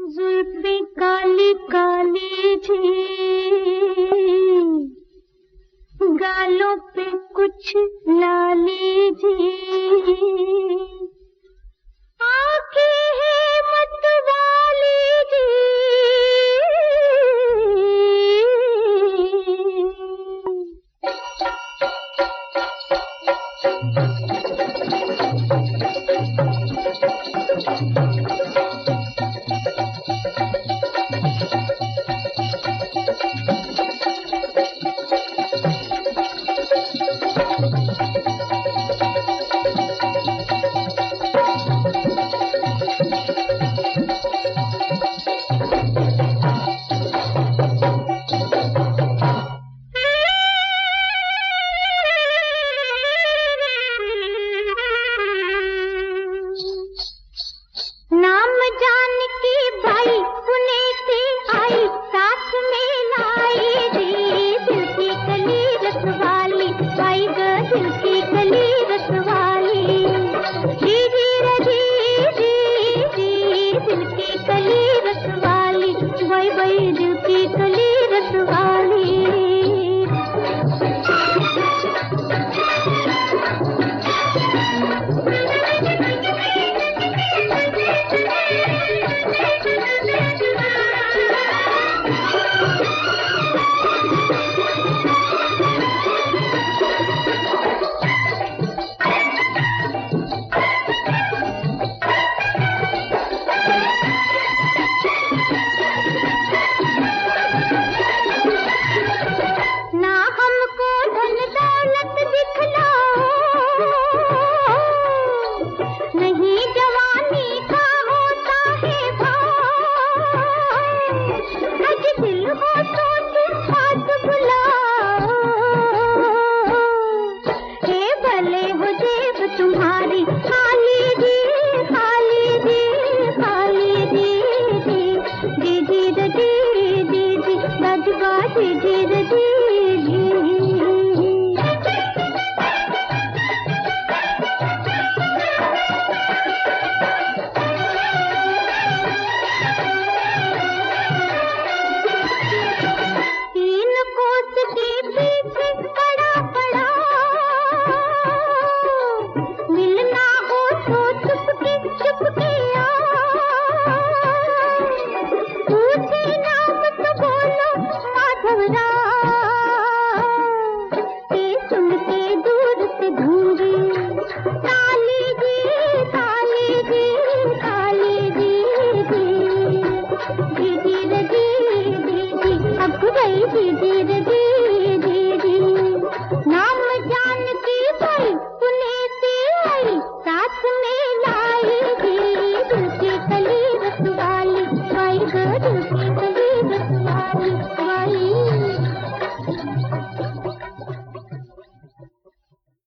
जुल्फे काली काली थी, गालों पे कुछ लाली थी, आंखें है मतवाली थी। नाम जान की भाई पुणे से आई, साथ में लाई दी दिल की कली रसवाली, भाई ग दिल की कली रसवाली, दीदी रजी दिल की कली रसवाली, भाई भाई दिल की कली रसवाली।